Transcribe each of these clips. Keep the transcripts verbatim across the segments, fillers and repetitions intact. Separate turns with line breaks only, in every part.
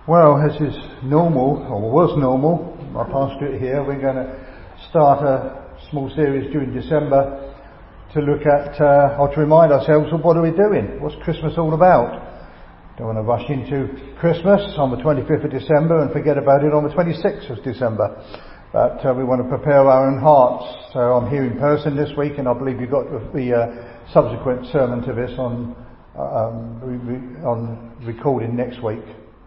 Well, as is normal, or was normal, I pastor it here, we're going to start a small series during December to look at, uh, or to remind ourselves of what are we doing? What's Christmas all about? Don't want to rush into Christmas on the twenty-fifth of December and forget about it on the twenty-sixth of December. But uh, we want to prepare our own hearts. So I'm here in person this week, and I believe you've got the uh, subsequent sermon to this on, um, re- on recording next week.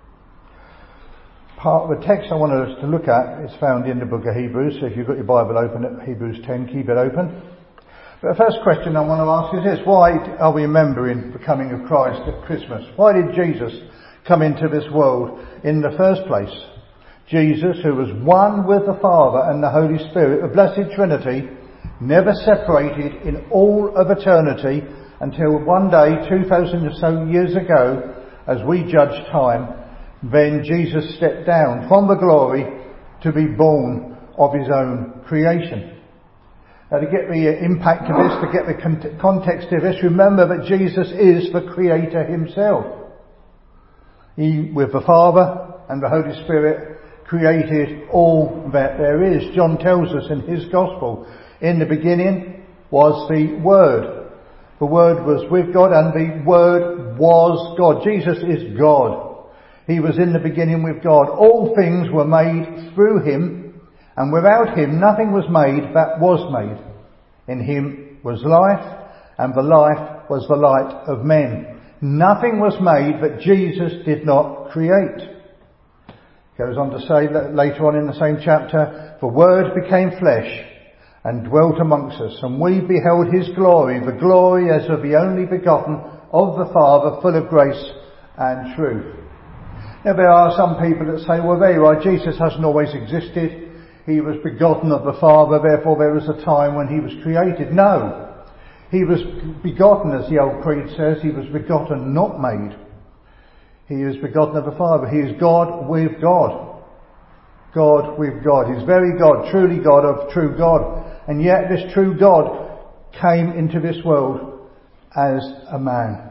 Part of the text I wanted us to look at is found in the book of Hebrews. So if you've got your Bible open at Hebrews ten, keep it open. But the first question I want to ask is this: why are we remembering the coming of Christ at Christmas? Why did Jesus come into this world in the first place? Jesus, who was one with the Father and the Holy Spirit, the Blessed Trinity, never separated in all of eternity until one day, two thousand or so years ago, as we judge time, then Jesus stepped down from the glory to be born of his own creation. Now, to get the impact of this, to get the con- context of this, remember that Jesus is the Creator himself. He, with the Father and the Holy Spirit, created all that there is. John tells us in his Gospel, in the beginning was the Word. The Word was with God, and the Word was God. Jesus is God. He was in the beginning with God. All things were made through him, and without him nothing was made that was made. In him was life, and the life was the light of men. Nothing was made that Jesus did not create. Goes on to say that later on in the same chapter, the Word became flesh and dwelt amongst us, and we beheld his glory, the glory as of the only begotten of the Father, full of grace and truth. Now, there are some people that say, well, there you are, Jesus hasn't always existed. He was begotten of the Father, therefore there was a time when he was created. No. He was begotten, as the old creed says. He was begotten, not made. He is begotten of the Father. He is God with God. God with God. He's very God, truly God of true God. And yet this true God came into this world as a man.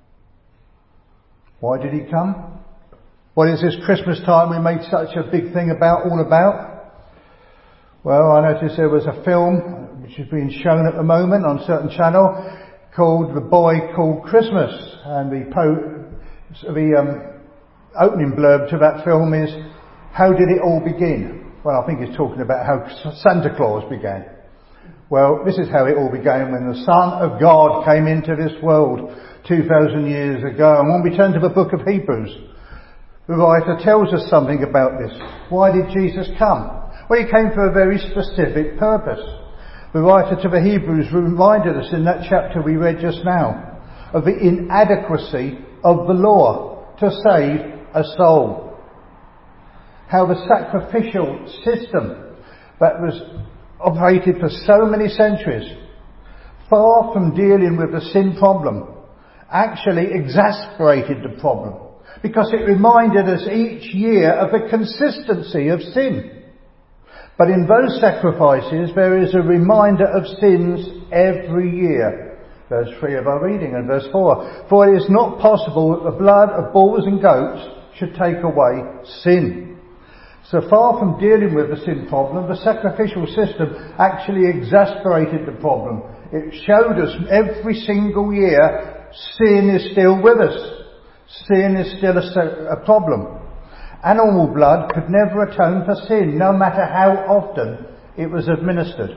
Why did he come? What is this Christmas time we made such a big thing about, all about? Well, I noticed there was a film which is being shown at the moment on a certain channel called The Boy Called Christmas. And the, po- the um, opening blurb to that film is, how did it all begin? Well, I think it's talking about how Santa Claus began. Well, this is how it all began, when the Son of God came into this world two thousand years ago. And when we turn to the book of Hebrews, the writer tells us something about this. Why did Jesus come? Well, he came for a very specific purpose. The writer to the Hebrews reminded us in that chapter we read just now of the inadequacy of the law to save a soul. How the sacrificial system that was operated for so many centuries, far from dealing with the sin problem, actually exasperated the problem, because it reminded us each year of the consistency of sin. But in those sacrifices there is a reminder of sins every year. Verse three of our reading and verse four. For it is not possible that the blood of bulls and goats should take away sin. So far from dealing with the sin problem, the sacrificial system actually exasperated the problem. It showed us every single year sin is still with us. Sin is still a, a problem. Animal blood could never atone for sin, no matter how often it was administered.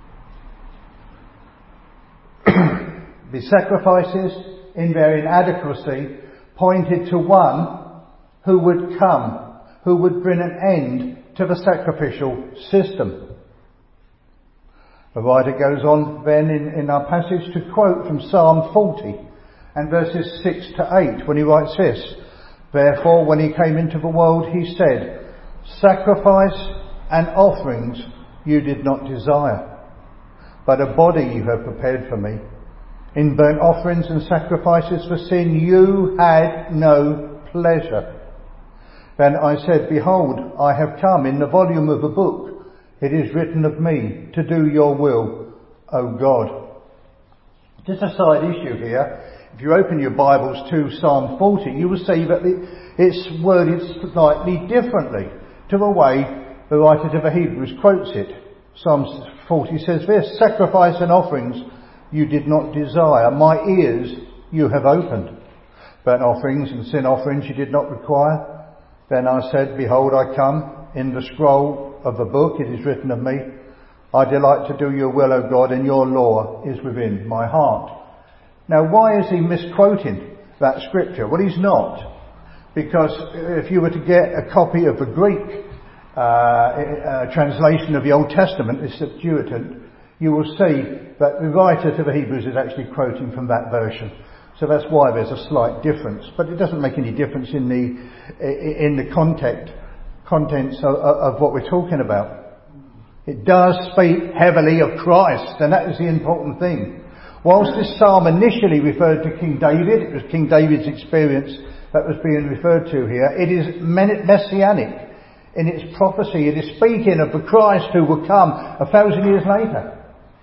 The sacrifices, in their inadequacy, pointed to one who would come, who would bring an end to the sacrificial system. The writer goes on then in, in our passage to quote from Psalm forty. And verses six to eight, when he writes this: Therefore, when he came into the world, he said, Sacrifice and offerings you did not desire, but a body you have prepared for me. In burnt offerings and sacrifices for sin you had no pleasure. Then I said, Behold, I have come. In the volume of the book it is written of me, to do your will, O God. Just a side issue here. if you open your Bibles to Psalm forty, you will see that it's worded slightly differently to the way the writer to the Hebrews quotes it. Psalm forty says this: "Sacrifice and offerings you did not desire, my ears you have opened. Burnt offerings and sin offerings you did not require. Then I said, behold, I come. In the scroll of the book it is written of me, I delight to do your will, O God, and your law is within my heart." Now, why is he misquoting that scripture? Well, he's not. Because if you were to get a copy of the Greek uh, uh, translation of the Old Testament, the Septuagint, you will see that the writer to the Hebrews is actually quoting from that version. So that's why there's a slight difference. But it doesn't make any difference in the in the context, contents of, of what we're talking about. It does speak heavily of Christ, and that is the important thing. Whilst this psalm initially referred to King David, it was King David's experience that was being referred to here, it is messianic in its prophecy. It is speaking of the Christ who will come a thousand years later.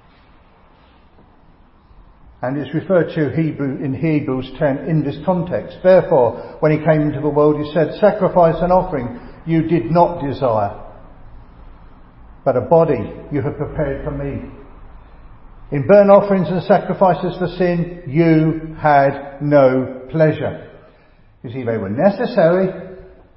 And it's referred to Hebrew, in Hebrews ten in this context. Therefore, when he came into the world, he said, "Sacrifice and offering you did not desire, but a body you have prepared for me. In burnt offerings and sacrifices for sin, you had no pleasure." You see, they were necessary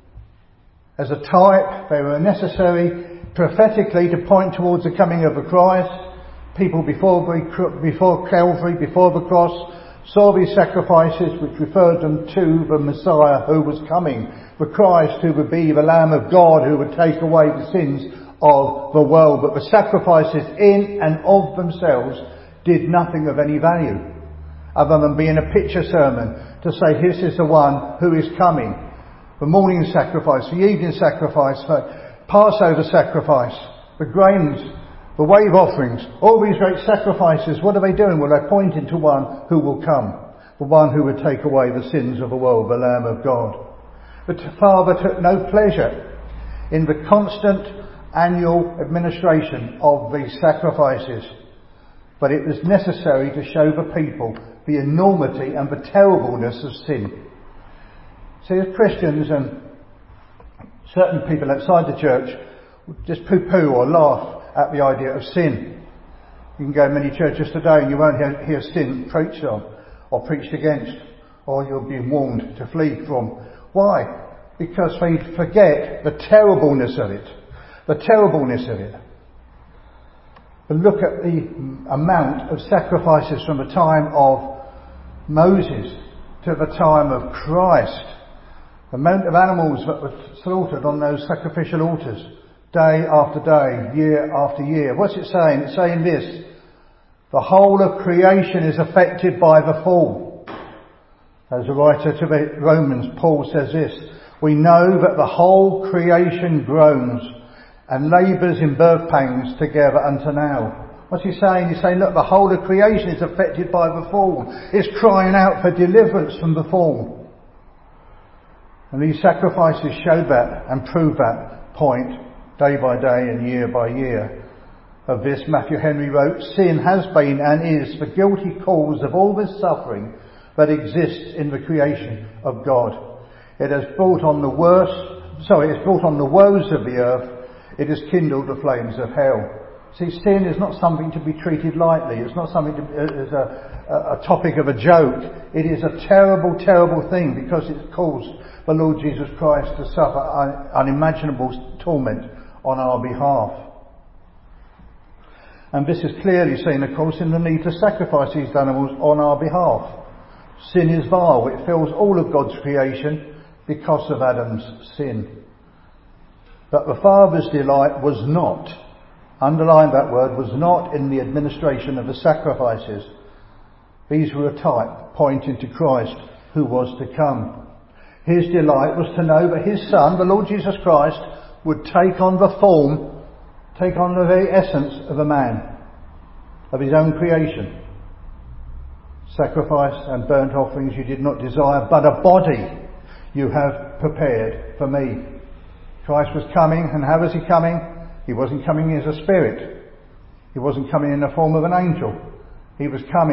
as a type. They were necessary prophetically to point towards the coming of the Christ. People before before Calvary, before the cross, saw these sacrifices which referred them to the Messiah who was coming, the Christ who would be the Lamb of God who would take away the sins of the world. But the sacrifices in and of themselves did nothing of any value, other than being a picture sermon to say, this is the one who is coming. The morning sacrifice, the evening sacrifice, the Passover sacrifice, the grains, the wave offerings, all these great sacrifices, what are they doing? Well, they're pointing to one who will come, the one who would take away the sins of the world, the Lamb of God. But the Father took no pleasure in the constant annual administration of these sacrifices, but it was necessary to show the people the enormity and the terribleness of sin. See, as Christians and certain people outside the church just poo-poo or laugh at the idea of sin. You can go to many churches today and you won't hear, hear sin preached on or preached against, or you'll be warned to flee from. Why? Because they forget the terribleness of it. The terribleness of it. But look at the amount of sacrifices from the time of Moses to the time of Christ. The amount of animals that were slaughtered on those sacrificial altars, day after day, year after year. What's it saying? It's saying this: the whole of creation is affected by the fall. As the writer to the Romans, Paul, says this: we know that the whole creation groans and labours in birth pangs together unto now. What's he saying? He's saying, look, the whole of creation is affected by the fall. It's crying out for deliverance from the fall. And these sacrifices show that and prove that point day by day and year by year. Of this, Matthew Henry wrote, "Sin has been and is the guilty cause of all this suffering that exists in the creation of God. It has brought on the worst, sorry, it's brought on the woes of the earth. It has kindled the flames of hell." See, sin is not something to be treated lightly. It's not something to as a, a topic of a joke. It is a terrible, terrible thing, because it's caused the Lord Jesus Christ to suffer un, unimaginable torment on our behalf. And this is clearly seen, of course, in the need to sacrifice these animals on our behalf. Sin is vile. It fills all of God's creation because of Adam's sin. But the Father's delight was not, underline that word, was not in the administration of the sacrifices. These were a type pointing to Christ who was to come. His delight was to know that his Son, the Lord Jesus Christ, would take on the form, take on the very essence of a man, of his own creation. Sacrifice and burnt offerings you did not desire, but a body you have prepared for me. Christ was coming, and how was he coming? He wasn't coming as a spirit. He wasn't coming in the form of an angel. He was coming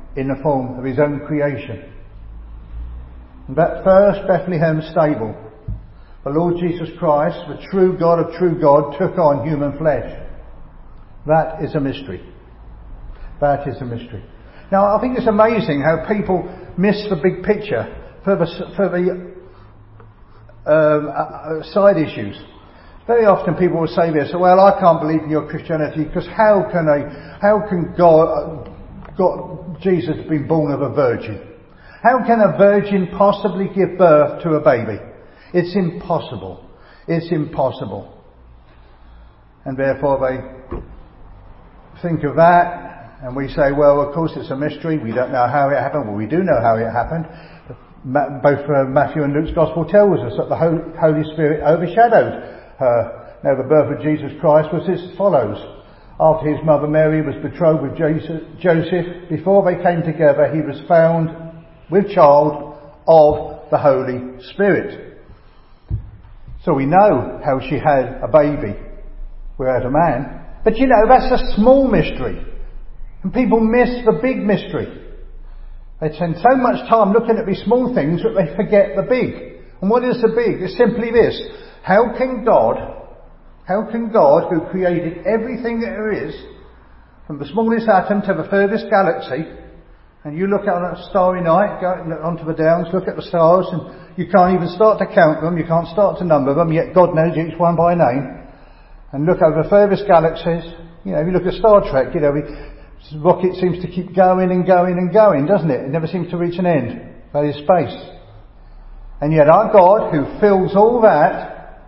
in the form of his own creation. And that first Bethlehem stable, the Lord Jesus Christ, the true God of true God, took on human flesh. That is a mystery. That is a mystery. Now, I think it's amazing how people miss the big picture for the, for the um, uh, side issues. Very often people will say this, well, I can't believe in your Christianity because how can a, how can God, God, Jesus have been born of a virgin? How can a virgin possibly give birth to a baby? It's impossible. It's impossible. And therefore they think of that, and we say, well, of course it's a mystery. We don't know how it happened. Well, we do know how it happened. Both uh, Matthew and Luke's Gospel tells us that the Holy Spirit overshadowed her. Now, the birth of Jesus Christ was as follows. After his mother Mary was betrothed with Joseph, before they came together, he was found with child of the Holy Spirit. So we know how she had a baby without a man. But you know, that's a small mystery. And people miss the big mystery. They spend so much time looking at these small things that they forget the big. And what is the big? It's simply this. How can God, how can God, who created everything that there is, from the smallest atom to the furthest galaxy, and you look out on a starry night, go onto the downs, look at the stars, and you can't even start to count them, you can't start to number them, yet God knows each one by name. And look over the furthest galaxies, you know, if you look at Star Trek, you know, the rocket seems to keep going and going and going, doesn't it? It never seems to reach an end. That is space. And yet our God, who fills all that,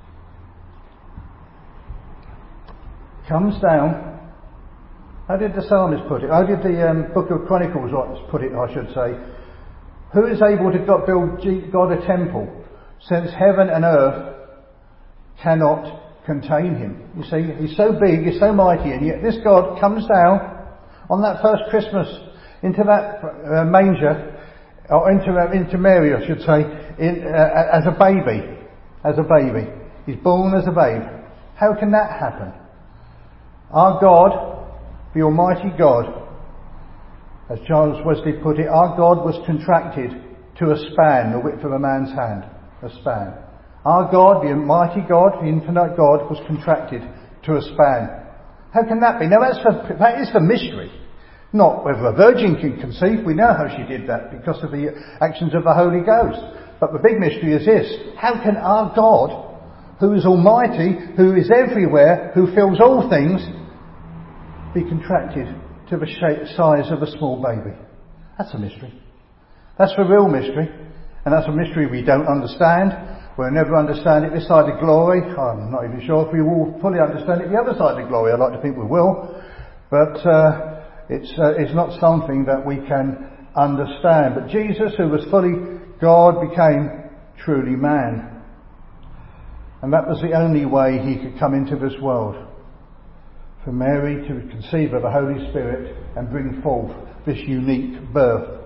comes down. How did the psalmist put it? How did the um, book of Chronicles put it, I should say? Who is able to God build God a temple, since heaven and earth cannot contain him? You see, he's so big, he's so mighty, and yet this God comes down on that first Christmas into that uh, manger, or into uh, into Mary, I should say, in, uh, as a baby, as a baby. He's born as a babe. How can that happen? Our God, the Almighty God, as Charles Wesley put it, our God was contracted to a span, the width of a man's hand, a span. Our God, the Almighty God, the Infinite God, was contracted to a span. How can that be? Now that's the, that is the mystery. Not whether a virgin can conceive, we know how she did that because of the actions of the Holy Ghost. But the big mystery is this: how can our God, who is almighty, who is everywhere, who fills all things, be contracted to the shape, size of a small baby? That's a mystery. That's the real mystery. And that's a mystery we don't understand. We'll never understand it this side of glory. I'm not even sure if we will fully understand it the other side of glory. I'd like to think we will. But uh, it's, uh, it's not something that we can understand. But Jesus, who was fully God, became truly man. And that was the only way he could come into this world. For Mary to conceive of the Holy Spirit and bring forth this unique birth.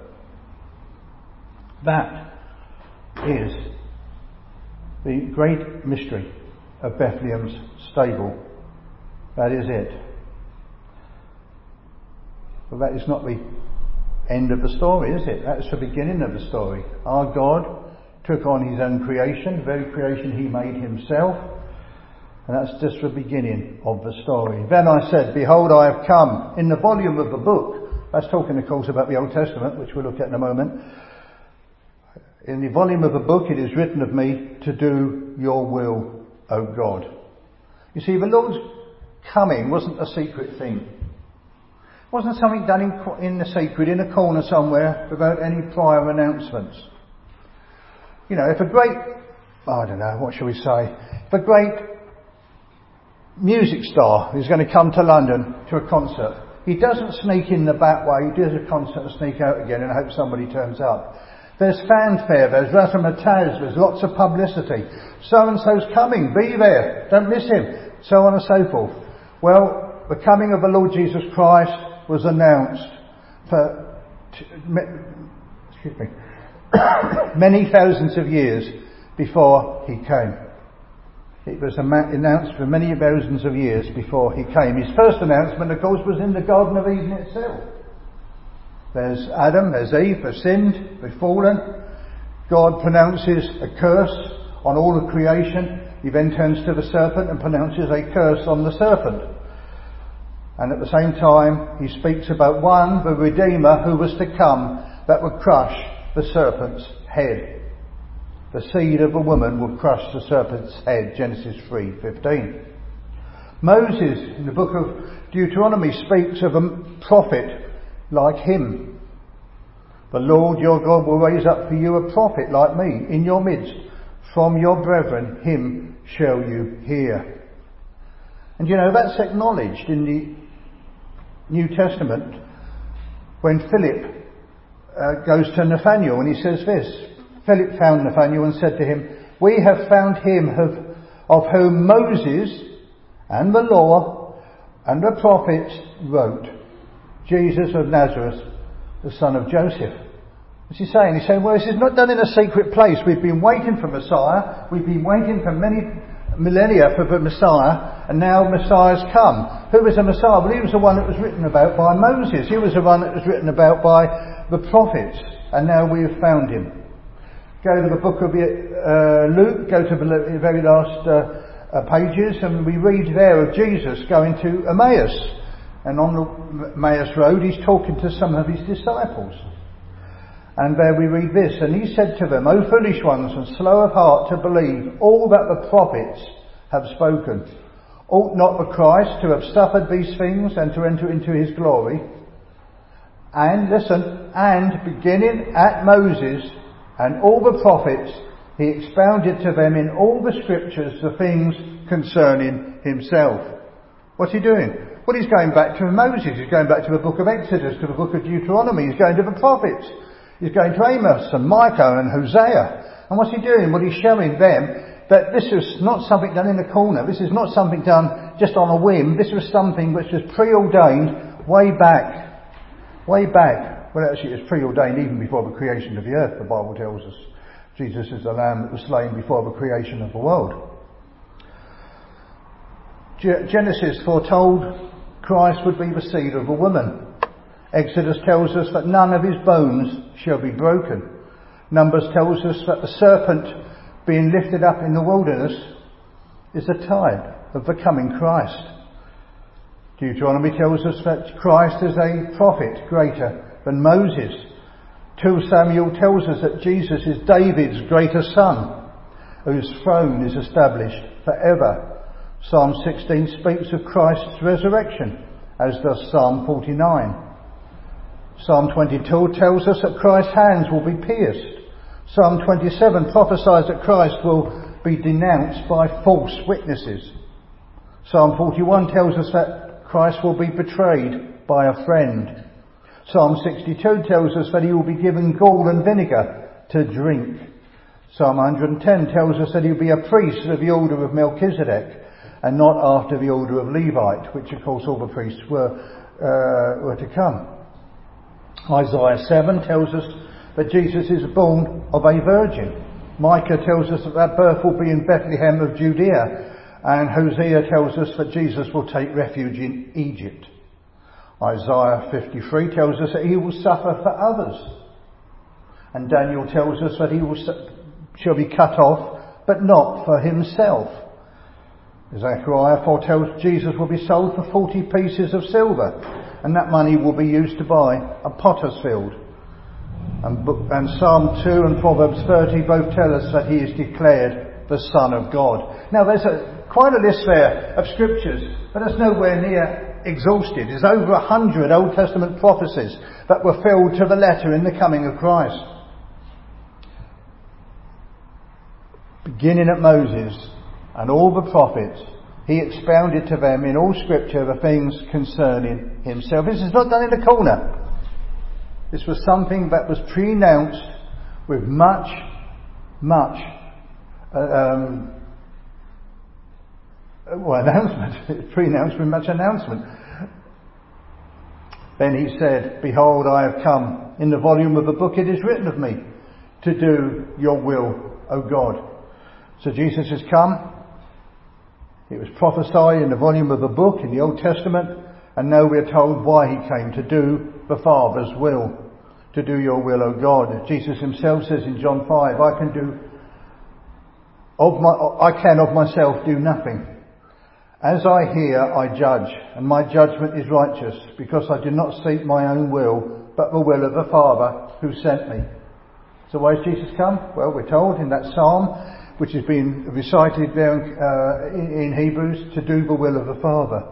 That is the great mystery of Bethlehem's stable. That is it. But that is not the end of the story, is it? That's the beginning of the story. Our God took on his own creation, the very creation he made himself. And that's just the beginning of the story. Then I said, behold, I have come. In the volume of the book, that's talking of course about the Old Testament, which we'll look at in a moment. In the volume of the book it is written of me to do your will, O God. You see, the Lord's coming wasn't a secret thing. It wasn't something done in, in the secret, in a corner somewhere, without any prior announcements. You know, if a great, I don't know, what shall we say, if a great music star is going to come to London to a concert, he doesn't sneak in the back way, he does a concert and sneak out again and hope somebody turns up. There's fanfare, there's razzmatazz, there's lots of publicity. So-and-so's coming, be there, don't miss him, so on and so forth. Well, the coming of the Lord Jesus Christ was announced for t- excuse me, many thousands of years before he came. It was announced for many thousands of years before he came. His first announcement, of course, was in the Garden of Eden itself. There's Adam, there's Eve, they've sinned, they've fallen. God pronounces a curse on all of creation. He then turns to the serpent and pronounces a curse on the serpent. And at the same time, he speaks about one, the Redeemer, who was to come, that would crush the serpent's head. The seed of a woman will crush the serpent's head, Genesis three fifteen. Moses, in the book of Deuteronomy, speaks of a prophet like him. The Lord your God will raise up for you a prophet like me in your midst. From your brethren, him shall you hear. And you know, that's acknowledged in the New Testament when Philip uh, goes to Nathanael and he says this. Philip found Nathanael and said to him, we have found him of, of whom Moses and the law and the prophets wrote, Jesus of Nazareth, the son of Joseph. What's he saying? He's saying, well, this is not done in a secret place. We've been waiting for Messiah. We've been waiting for many millennia for the Messiah, and now Messiah's come. Who was the Messiah? Well, he was the one that was written about by Moses. He was the one that was written about by the prophets, and now we have found him. Go to the book of uh, Luke, go to the very last uh, uh, pages, and we read there of Jesus going to Emmaus. And on the Emmaus road, he's talking to some of his disciples. And there we read this, and he said to them, O foolish ones, and slow of heart to believe all that the prophets have spoken. Ought not the Christ to have suffered these things and to enter into his glory? And, listen, and beginning at Moses and all the prophets, he expounded to them in all the scriptures the things concerning himself. What's he doing? Well, he's going back to Moses. He's going back to the book of Exodus, to the book of Deuteronomy. He's going to the prophets. He's going to Amos and Micah and Hosea. And what's he doing? Well, he's showing them that this was not something done in a corner. This is not something done just on a whim. This was something which was preordained way back. Way back. Well, actually, it was preordained even before the creation of the earth, the Bible tells us. Jesus is the Lamb that was slain before the creation of the world. Genesis foretold Christ would be the seed of a woman. Exodus tells us that none of his bones shall be broken. Numbers tells us that the serpent being lifted up in the wilderness is a type of the coming Christ. Deuteronomy tells us that Christ is a prophet greater than Moses. Second Samuel tells us that Jesus is David's greater son, whose throne is established forever. Psalm sixteen speaks of Christ's resurrection, as does Psalm forty-nine. Psalm twenty-two tells us that Christ's hands will be pierced. Psalm twenty-seven prophesies that Christ will be denounced by false witnesses. Psalm forty-one tells us that Christ will be betrayed by a friend. Psalm sixty-two tells us that he will be given gall and vinegar to drink. Psalm one hundred ten tells us that he will be a priest of the order of Melchizedek and not after the order of Levite, which of course all the priests were, uh, were to come. Isaiah seven tells us that Jesus is born of a virgin. Micah tells us that that birth will be in Bethlehem of Judea. And Hosea tells us that Jesus will take refuge in Egypt. Isaiah fifty-three tells us that he will suffer for others. And Daniel tells us that he will shall be cut off, but not for himself. Zechariah foretells Jesus will be sold for forty pieces of silver, and that money will be used to buy a potter's field. And, and Psalm two and Proverbs thirty both tell us that he is declared the Son of God. Now there's a, quite a list there of scriptures, but it's nowhere near exhausted. There's over a hundred Old Testament prophecies that were filled to the letter in the coming of Christ. Beginning at Moses and all the prophets, he expounded to them in all scripture the things concerning himself. This is not done in a corner. This was something that was pre-announced with much, much uh, um, well, announcement. Pre-announced with much announcement. Then he said, Behold, I have come. In the volume of the book it is written of me, to do your will, O God. So Jesus has come. It was prophesied in the volume of the book in the Old Testament And now we're told why he came, to do the Father's will, to do your will, O God. Jesus himself says in John five, I can do of my, I can of myself do nothing. As I hear, I judge, and my judgment is righteous, because I do not seek my own will, but the will of the Father who sent me. So why has Jesus come? Well, we're told in that psalm, which has been recited there uh, in Hebrews, to do the will of the Father.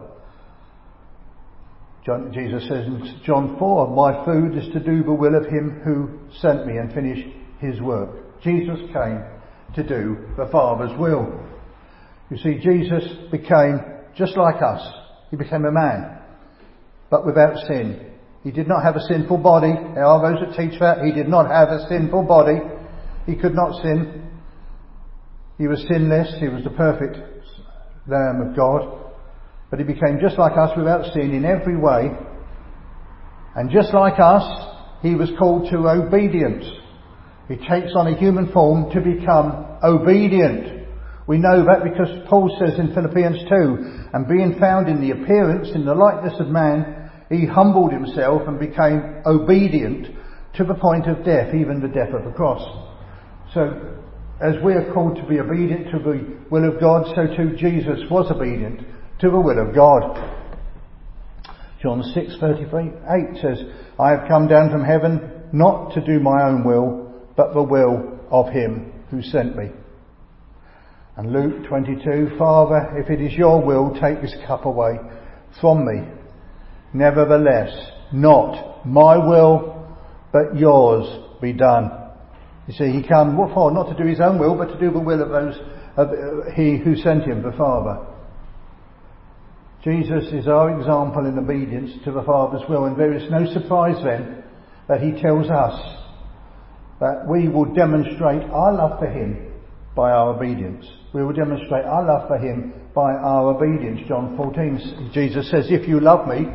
John, Jesus says in John four, my food is to do the will of him who sent me and finish his work. Jesus came to do the Father's will. You see, Jesus became just like us. He became a man, but without sin. He did not have a sinful body. There are those that teach that. He did not have a sinful body. He could not sin. He was sinless. He was the perfect Lamb of God. But he became just like us without sin in every way. And just like us, he was called to obedience. He takes on a human form to become obedient. We know that because Paul says in Philippians two, and being found in the appearance, in the likeness of man, he humbled himself and became obedient to the point of death, even the death of the cross. So, as we are called to be obedient to the will of God, so too Jesus was obedient to the will of God. John six thirty-eight says, I have come down from heaven not to do my own will, but the will of him who sent me. And Luke twenty-two, Father, if it is your will, take this cup away from me. Nevertheless, not my will, but yours be done. You see, he came, what for? Not to do his own will, but to do the will of those, of uh, he who sent him, the Father. Jesus is our example in obedience to the Father's will, and there is no surprise then that he tells us that we will demonstrate our love for him by our obedience. We will demonstrate our love for him by our obedience. John fourteen, Jesus says, if you love me,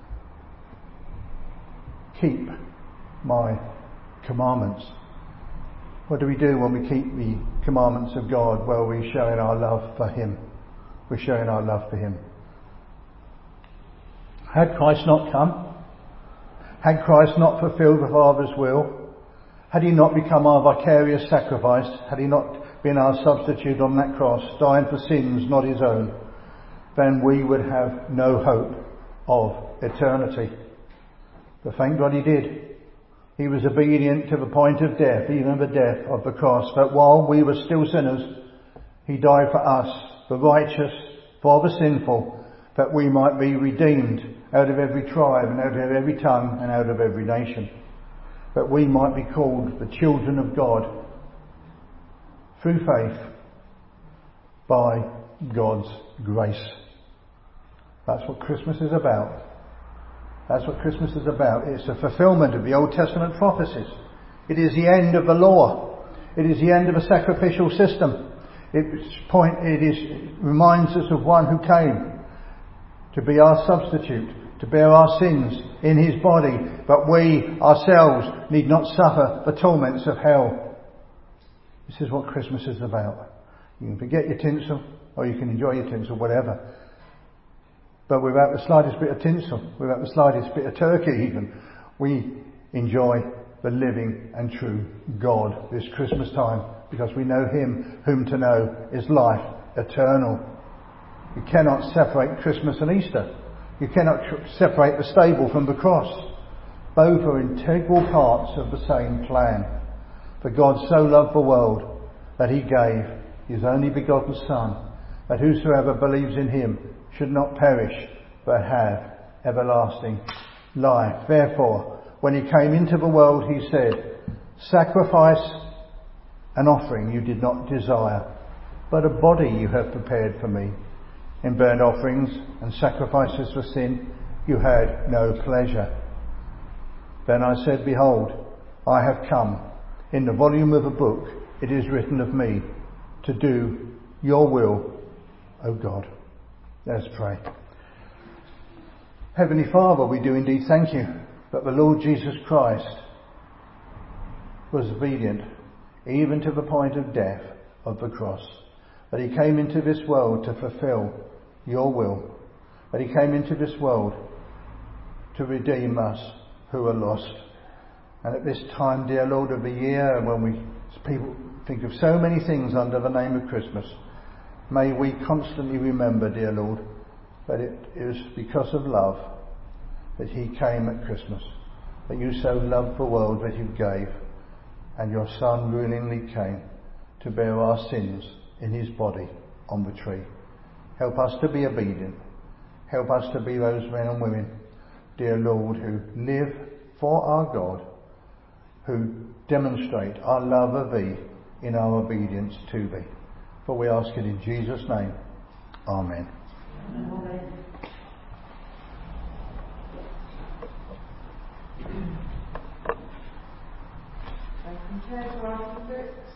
keep my commandments. What do we do when we keep the commandments of God? Well, we're showing our love for him. We're showing our love for him. Had Christ not come, had Christ not fulfilled the Father's will, had he not become our vicarious sacrifice, had he not been our substitute on that cross, dying for sins not his own, then we would have no hope of eternity. But thank God he did. He was obedient to the point of death, even the death of the cross. But while we were still sinners, he died for us, the righteous, for the sinful, that we might be redeemed out of every tribe and out of every tongue and out of every nation. That we might be called the children of God through faith by God's grace. That's what Christmas is about. That's what Christmas is about. It's a fulfillment of the Old Testament prophecies. It is the end of the law. It is the end of a sacrificial system. It, point, it, is, it reminds us of one who came to be our substitute, to bear our sins in his body, but we ourselves need not suffer the torments of hell. This is what Christmas is about. You can forget your tinsel, or you can enjoy your tinsel, whatever. But without the slightest bit of tinsel, without the slightest bit of turkey even, we enjoy the living and true God this Christmas time, because we know him whom to know is life eternal. You cannot separate Christmas and Easter. You cannot tr- separate the stable from the cross. Both are integral parts of the same plan. For God so loved the world that he gave his only begotten Son, that whosoever believes in him should not perish, but have everlasting life. Therefore, when he came into the world, he said, sacrifice and offering you did not desire, but a body you have prepared for me. In burnt offerings and sacrifices for sin you had no pleasure. Then I said, behold, I have come. In the volume of a book it is written of me, to do your will, O God. Let's pray. Heavenly Father, we do indeed thank you that the Lord Jesus Christ was obedient even to the point of death of the cross. That he came into this world to fulfill your will. That he came into this world to redeem us who are lost. And at this time, dear Lord, of the year, when we people think of so many things under the name of Christmas, may we constantly remember, dear Lord, that it is because of love that he came at Christmas, that you so loved the world that you gave, and your Son willingly came to bear our sins in his body on the tree. Help us to be obedient. Help us to be those men and women, dear Lord, who live for our God, who demonstrate our love of thee in our obedience to thee. For we ask it in Jesus' name. Amen.
Amen.